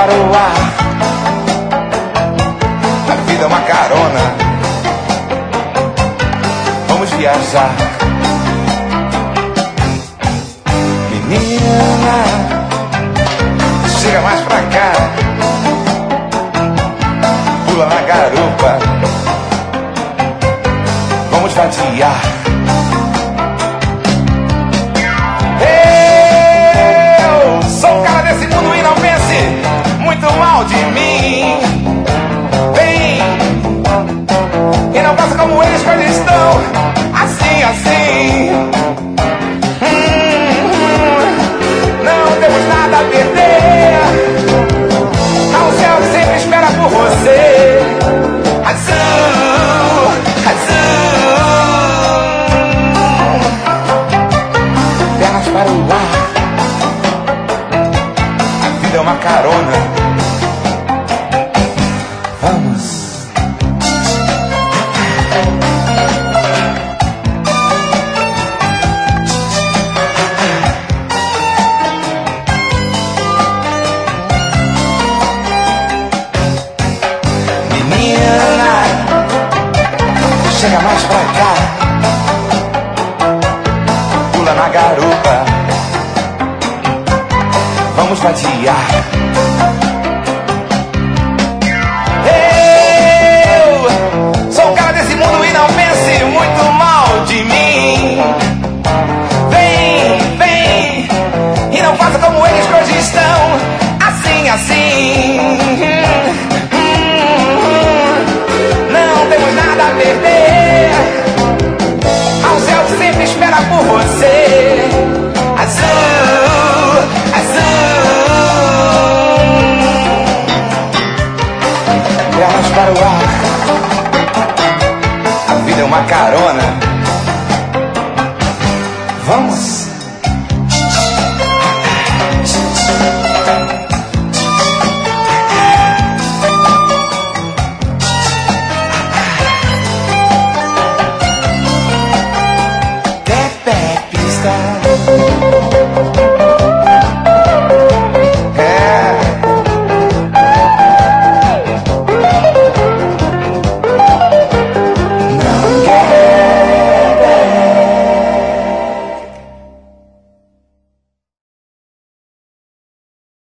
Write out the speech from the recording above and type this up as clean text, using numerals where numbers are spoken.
para o ar. A vida é uma carona, vamos viajar. Menina, chega mais pra cá, pula na garupa, vamos vadiar. Eu sou o cara desse mundo e não pense muito mal de mim. Vem e não faça como eles quando estão assim, assim. Não temos nada a perder. O céu sempre espera por você. Azul, azul. Pernas para o ar. A vida é uma carona. Vamos. Chega mais pra cá, pula na garupa, vamos vadiar. Eu sou o cara desse mundo e não pense muito mal de mim. Vem, vem, e não faça como eles que hoje estão assim, assim. Não temos nada a perder. Ao céu sempre espera por você. Azul.